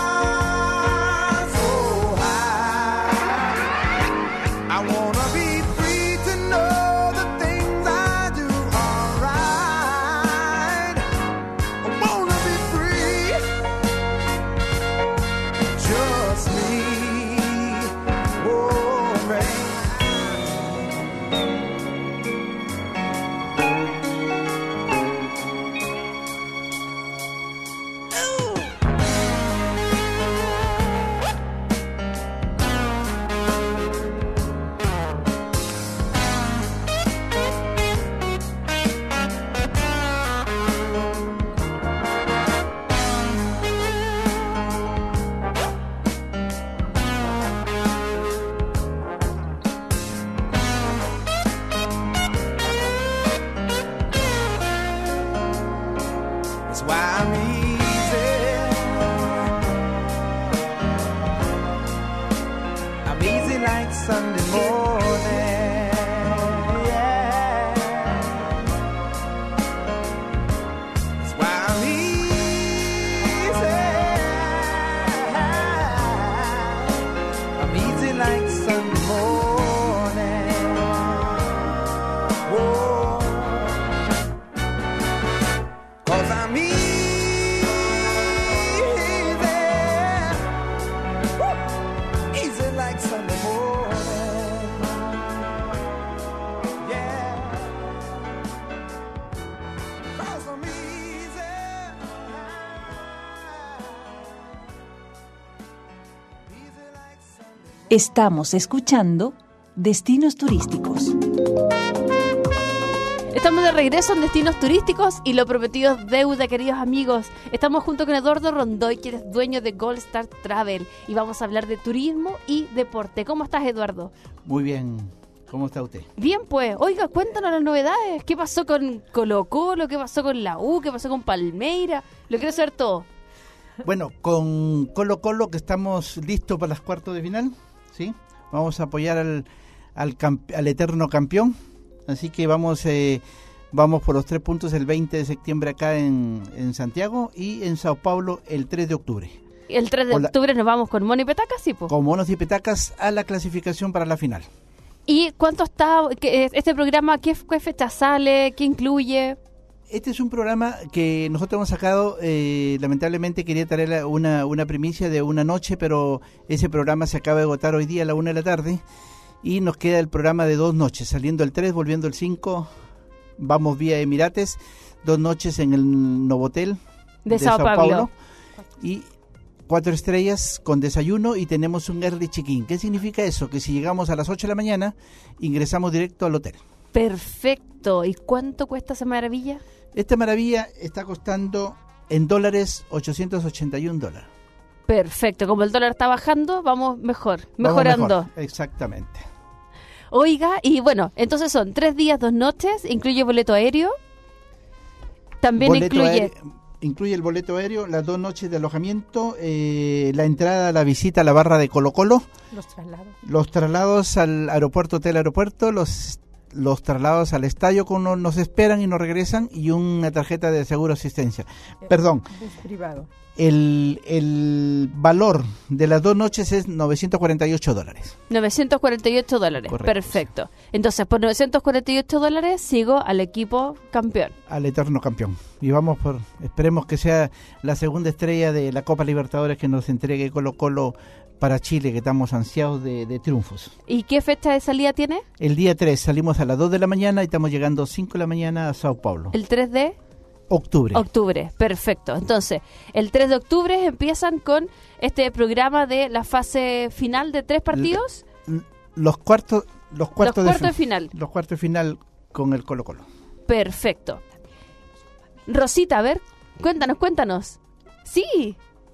so high. I wanna be free to know the things like Sunday morning. Yeah. That's why I'm easy like Sunday morning. Whoa. 'Cause I'm easy like Sunday morning. Yeah. 'Cause I'm easy. Easy like Sunday. Estamos escuchando Destinos Turísticos. Estamos de regreso en Destinos Turísticos y lo prometido es deuda, queridos amigos. Estamos junto con Eduardo Rondoy, quien es dueño de Gold Star Travel, y vamos a hablar de turismo y deporte. ¿Cómo estás, Eduardo? Muy bien, ¿cómo está usted? Bien, pues. Oiga, cuéntanos las novedades. ¿Qué pasó con Colo-Colo? ¿Qué pasó con la U? ¿Qué pasó con Palmeira? Lo quiero saber todo. Bueno, con Colo-Colo que estamos listos para las cuartos de final, ¿sí? Vamos a apoyar al eterno campeón, así que vamos por los 3 puntos el 20 de septiembre acá en Santiago y en Sao Paulo el 3 de octubre. El 3 de octubre nos vamos con Mono y Petacas, sí, po. Con monos y petacas a la clasificación para la final. ¿Y cuánto está este programa? ¿Qué fecha sale? ¿Qué incluye? Este es un programa que nosotros hemos sacado, lamentablemente quería traer una primicia de una noche, pero ese programa se acaba de agotar hoy día a la 1 de la tarde y nos queda el programa de 2 noches, saliendo el 3, volviendo el 5, vamos vía Emirates, 2 noches en el Novotel de Sao Paulo y 4 estrellas con desayuno y tenemos un early check-in. ¿Qué significa eso? Que si llegamos a las 8 de la mañana, ingresamos directo al hotel. Perfecto. ¿Y cuánto cuesta esa maravilla? Esta maravilla está costando en dólares $881. Perfecto. Como el dólar está bajando, vamos mejorando. Mejor, exactamente. Oiga, y bueno, entonces son 3 días, 2 noches, incluye boleto aéreo. También incluye el boleto aéreo, las 2 noches de alojamiento, la entrada, la visita a la barra de Colo-Colo. Los traslados al aeropuerto, hotel aeropuerto, los traslados al estadio cuando nos esperan y nos regresan y una tarjeta de seguro asistencia. Perdón. Privado. El valor de las 2 noches es $948. $948. Correcto. Perfecto. Entonces, por $948 sigo al equipo campeón. Al eterno campeón. Y esperemos que sea la segunda estrella de la Copa Libertadores que nos entregue Colo-Colo para Chile, que estamos ansiados de triunfos. ¿Y qué fecha de salida tiene? El día 3 salimos a las 2 de la mañana y estamos llegando 5 de la mañana a Sao Paulo. ¿El 3 de...? Octubre, perfecto. Entonces, el 3 de octubre empiezan con este programa de la fase final de 3 partidos. Los cuartos de final. Los cuartos de final con el Colo-Colo. Perfecto. Rosita, a ver, cuéntanos. Sí.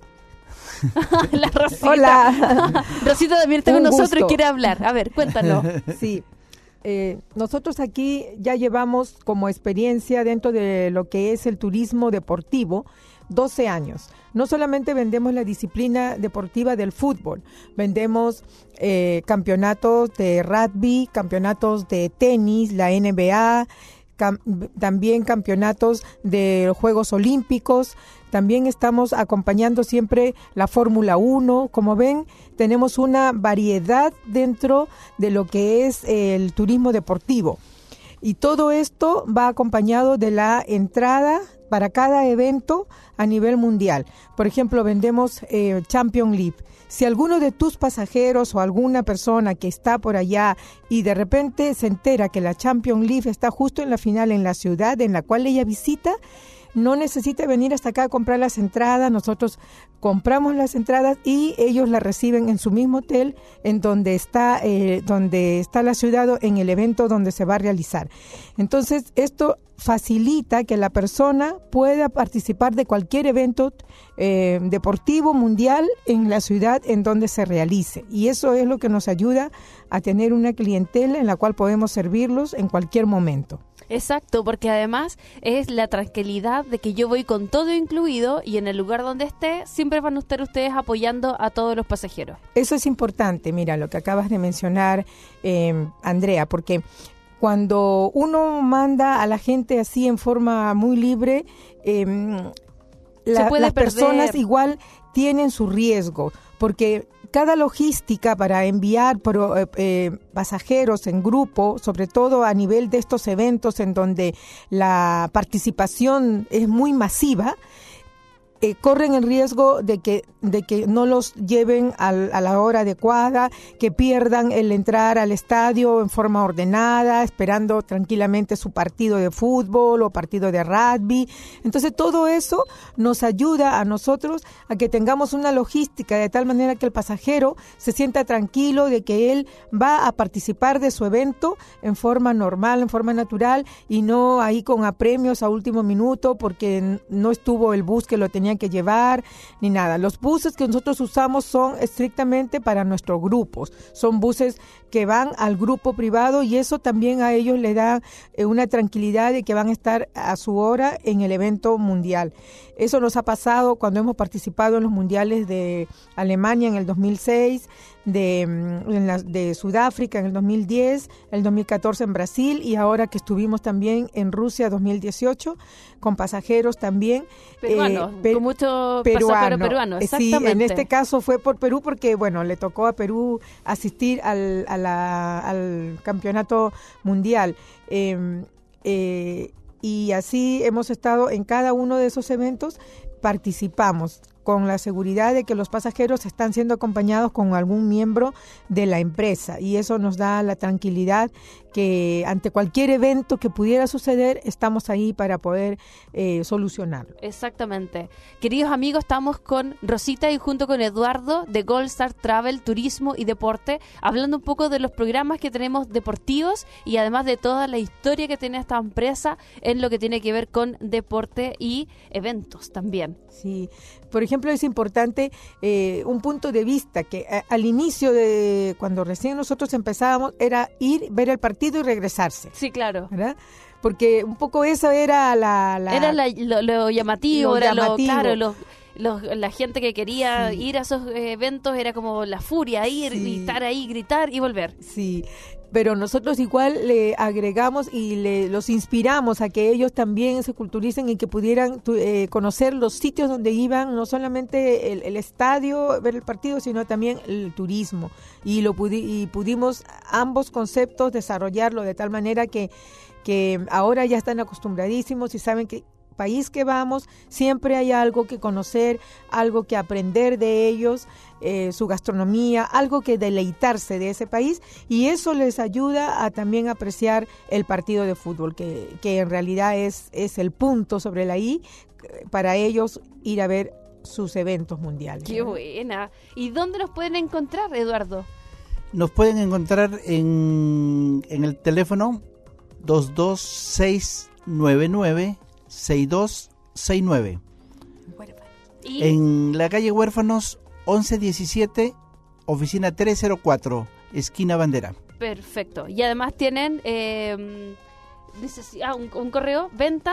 La Rosita. Hola. Rosita también está con nosotros gusto. y quiere hablar. A ver, cuéntanos. Sí. Nosotros aquí ya llevamos como experiencia dentro de lo que es el turismo deportivo 12 años. No solamente vendemos la disciplina deportiva del fútbol, vendemos campeonatos de rugby, campeonatos de tenis, la NBA, también campeonatos de Juegos Olímpicos. También estamos acompañando siempre la Fórmula 1. Como ven, tenemos una variedad dentro de lo que es el turismo deportivo. Y todo esto va acompañado de la entrada para cada evento a nivel mundial. Por ejemplo, vendemos Champions League. Si alguno de tus pasajeros o alguna persona que está por allá y de repente se entera que la Champions League está justo en la final en la ciudad en la cual ella visita, no necesita venir hasta acá a comprar las entradas. Nosotros compramos las entradas y ellos las reciben en su mismo hotel en donde está la ciudad o en el evento donde se va a realizar. Entonces, esto facilita que la persona pueda participar de cualquier evento deportivo mundial en la ciudad en donde se realice. Y eso es lo que nos ayuda a tener una clientela en la cual podemos servirlos en cualquier momento. Exacto, porque además es la tranquilidad de que yo voy con todo incluido y en el lugar donde esté siempre van a estar ustedes apoyando a todos los pasajeros. Eso es importante, mira, lo que acabas de mencionar, Andrea, porque cuando uno manda a la gente así en forma muy libre, las personas igual tienen su riesgo, porque cada logística para enviar pasajeros en grupo, sobre todo a nivel de estos eventos en donde la participación es muy masiva, corren el riesgo de que no los lleven a la hora adecuada, que pierdan el entrar al estadio en forma ordenada, esperando tranquilamente su partido de fútbol o partido de rugby. Entonces todo eso nos ayuda a nosotros a que tengamos una logística de tal manera que el pasajero se sienta tranquilo de que él va a participar de su evento en forma normal, en forma natural, y no ahí con apremios a último minuto porque no estuvo el bus que lo tenía que llevar, ni nada. Los buses que nosotros usamos son estrictamente para nuestros grupos, son buses que van al grupo privado y eso también a ellos le da una tranquilidad de que van a estar a su hora en el evento mundial. Eso nos ha pasado cuando hemos participado en los mundiales de Alemania en el 2006, de Sudáfrica en el 2010, el 2014 en Brasil y ahora que estuvimos también en Rusia 2018 con pasajeros también peruanos, con mucho pasajero peruano, exactamente. Sí, en este caso fue por Perú porque bueno, le tocó a Perú asistir al campeonato mundial. Y así hemos estado en cada uno de esos eventos, participamos con la seguridad de que los pasajeros están siendo acompañados con algún miembro de la empresa y eso nos da la tranquilidad que ante cualquier evento que pudiera suceder estamos ahí para poder solucionarlo. Exactamente. Queridos amigos, estamos con Rosita y junto con Eduardo de Gold Star Travel, Turismo y Deporte, hablando un poco de los programas que tenemos deportivos y además de toda la historia que tiene esta empresa en lo que tiene que ver con deporte y eventos también. Sí, por ejemplo, es importante un punto de vista que al inicio de cuando recién nosotros empezábamos era ir, ver el partido y regresarse. Sí, claro. ¿Verdad? Porque un poco eso era lo llamativo, era llamativo. La gente que quería ir a esos eventos era como la furia, ir y estar ahí, gritar y volver. Sí, pero nosotros igual le agregamos y los inspiramos a que ellos también se culturicen y que pudieran conocer los sitios donde iban, no solamente el estadio, ver el partido, sino también el turismo. Y pudimos ambos conceptos desarrollarlo de tal manera que ahora ya están acostumbradísimos y saben que país que vamos, siempre hay algo que conocer, algo que aprender de ellos, su gastronomía, algo que deleitarse de ese país y eso les ayuda a también apreciar el partido de fútbol, que en realidad es el punto sobre la I para ellos ir a ver sus eventos mundiales. ¡Qué buena! ¿Y dónde nos pueden encontrar, Eduardo? Nos pueden encontrar en el teléfono 22699-6269. ¿Y? En la calle Huérfanos 1117, oficina 304, esquina Bandera. Perfecto. Y además tienen un correo,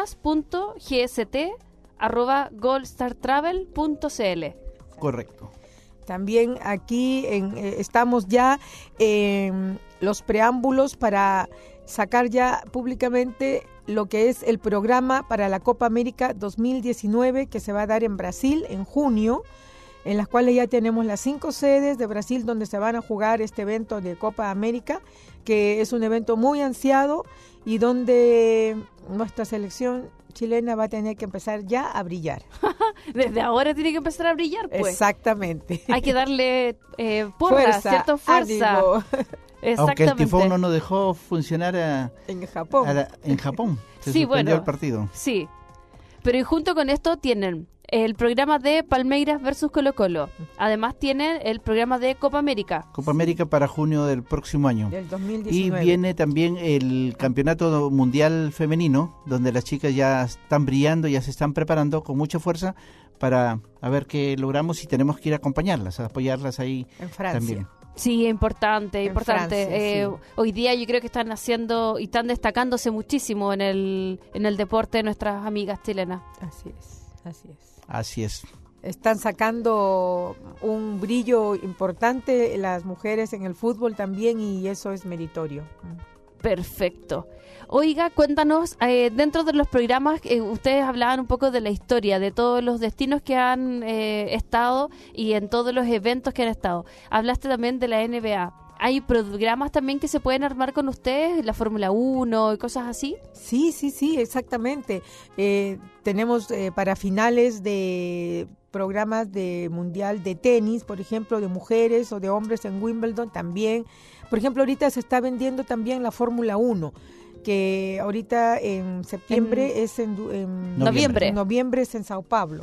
ventas.gst@goldstartravel.cl. Correcto. También aquí estamos ya en los preámbulos para sacar ya públicamente lo que es el programa para la Copa América 2019 que se va a dar en Brasil en junio, en las cuales ya tenemos las 5 sedes de Brasil donde se van a jugar este evento de Copa América, que es un evento muy ansiado y donde nuestra selección chilena va a tener que empezar ya a brillar. Desde ahora tiene que empezar a brillar, pues. Exactamente. Hay que darle fuerza, ¿cierto? Fuerza. Ánimo. Aunque el tifón no nos dejó funcionar en Japón. En Japón. Se sí, suspendió bueno, el partido. Sí. Pero y junto con esto tienen el programa de Palmeiras versus Colo-Colo. Además tienen el programa de Copa América. Copa América para junio del próximo año. Del 2019. Y viene también el Campeonato Mundial Femenino, donde las chicas ya están brillando, ya se están preparando con mucha fuerza para a ver qué logramos y tenemos que ir a acompañarlas, a apoyarlas ahí en Francia. También. Sí, importante. En Francia, sí. Hoy día yo creo que están haciendo y están destacándose muchísimo en el deporte de nuestras amigas chilenas. Así es. Están sacando un brillo importante las mujeres en el fútbol también, y eso es meritorio. Perfecto. Oiga, cuéntanos, dentro de los programas, ustedes hablaban un poco de la historia, de todos los destinos que han estado y en todos los eventos que han estado. Hablaste también de la NBA. ¿Hay programas también que se pueden armar con ustedes, la Fórmula 1 y cosas así? Sí, exactamente. Tenemos para finales de programas de mundial de tenis, por ejemplo, de mujeres o de hombres en Wimbledon también. Por ejemplo, ahorita se está vendiendo también la Fórmula 1, que ahorita en septiembre es en noviembre es en Sao Paulo,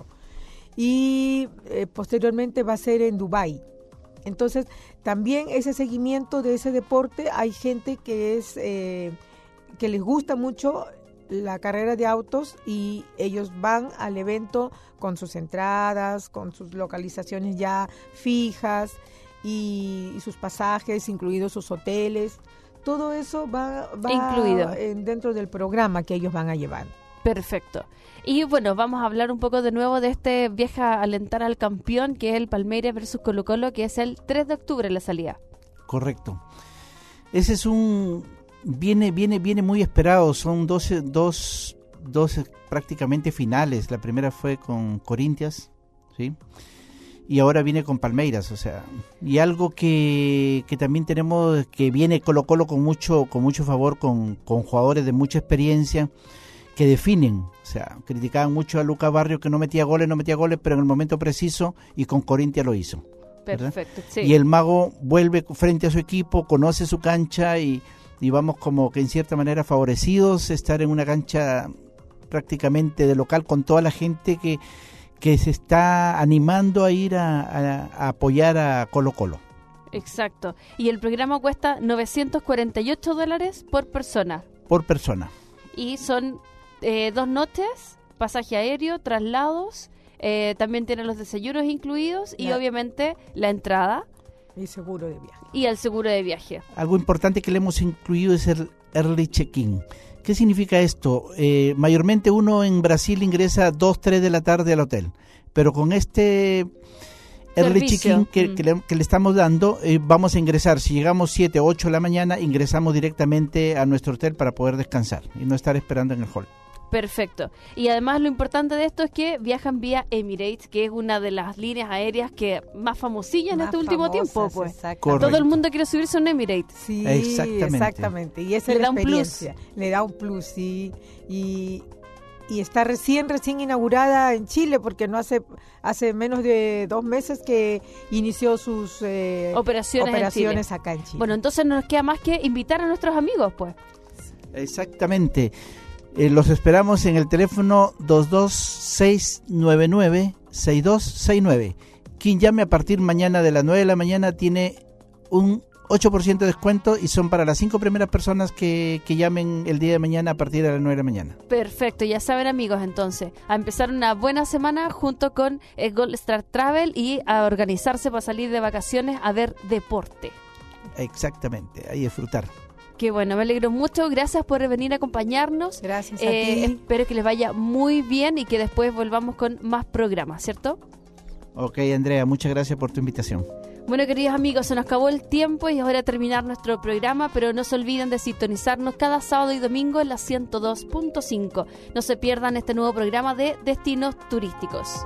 y posteriormente va a ser en Dubái. Entonces, también ese seguimiento de ese deporte, hay gente que que les gusta mucho la carrera de autos, y ellos van al evento con sus entradas, con sus localizaciones ya fijas y sus pasajes, incluidos sus hoteles. Todo eso va incluido dentro del programa que ellos van a llevar. Perfecto. Y bueno, vamos a hablar un poco de nuevo de este viaje a alentar al campeón, que es el Palmeiras versus Colo-Colo, que es el 3 de octubre la salida. Correcto. Ese es viene muy esperado. Son 12 prácticamente finales. La primera fue con Corinthians, ¿sí? Y ahora viene con Palmeiras, o sea, y algo que también tenemos, que viene Colo-Colo con mucho favor, con jugadores de mucha experiencia que definen. O sea, criticaban mucho a Lucas Barrios, que no metía goles, pero en el momento preciso, y con Corinthians lo hizo. Perfecto, sí. Y el Mago vuelve frente a su equipo, conoce su cancha, y vamos como que en cierta manera favorecidos estar en una cancha prácticamente de local, con toda la gente que se está animando a ir a apoyar a Colo-Colo. Exacto. Y el programa cuesta $948 por persona. Por persona. Y son 2 noches, pasaje aéreo, traslados, también tienen los desayunos incluidos, y obviamente la entrada. Y seguro de viaje. Y el seguro de viaje. Algo importante que le hemos incluido es el early check-in. ¿Qué significa esto? Mayormente uno en Brasil ingresa 2-3 de la tarde al hotel, pero con este early check-in que le estamos dando, vamos a ingresar. Si llegamos 7 o 8 de la mañana, ingresamos directamente a nuestro hotel para poder descansar y no estar esperando en el hall. Perfecto. Y además lo importante de esto es que viajan vía Emirates, que es una de las líneas aéreas que más famosillas en este último tiempo, pues. Todo el mundo quiere subirse a un Emirates. Sí, exactamente. Y esa es la experiencia. Le da un plus, sí. Y está recién inaugurada en Chile, porque no hace menos de 2 meses que inició sus operaciones acá en Chile. Bueno, entonces no nos queda más que invitar a nuestros amigos, pues. Exactamente. Los esperamos en el teléfono 22699-6269. Quien llame a partir mañana de las 9 de la mañana tiene un 8% de descuento, y son para las 5 primeras personas que llamen el día de mañana a partir de las 9 de la mañana. Perfecto, ya saben, amigos, entonces, a empezar una buena semana junto con Gold Star Travel y a organizarse para salir de vacaciones a ver deporte. Exactamente, a disfrutar. Qué bueno, me alegro mucho. Gracias por venir a acompañarnos. Gracias a ti. Espero que les vaya muy bien y que después volvamos con más programas, ¿cierto? Ok, Andrea, muchas gracias por tu invitación. Bueno, queridos amigos, se nos acabó el tiempo y es hora de terminar nuestro programa, pero no se olviden de sintonizarnos cada sábado y domingo en la 102.5. No se pierdan este nuevo programa de Destinos Turísticos.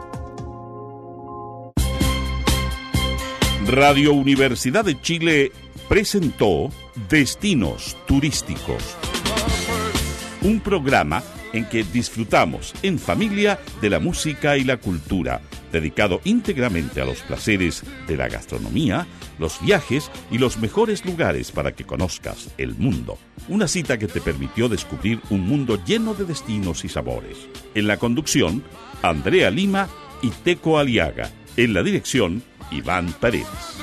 Radio Universidad de Chile presentó Destinos Turísticos, un programa en que disfrutamos en familia de la música y la cultura, dedicado íntegramente a los placeres de la gastronomía, los viajes y los mejores lugares para que conozcas el mundo. Una cita que te permitió descubrir un mundo lleno de destinos y sabores. En la conducción, Andrea Lima y Teco Aliaga. En la dirección, Iván Paredes.